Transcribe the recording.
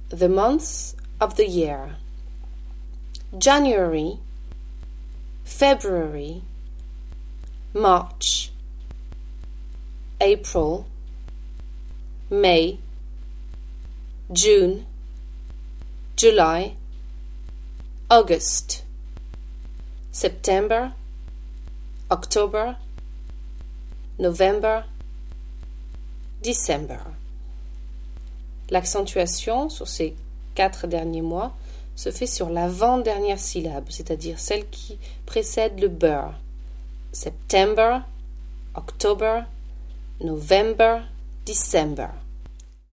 the months of the year. January, February, March, April, May, June, July, August, September, October, November, December. L'accentuation sur ces 4 derniers mois se fait sur l'avant-dernière syllabe, c'est-à-dire celle qui précède le beurre. September, October, November, December.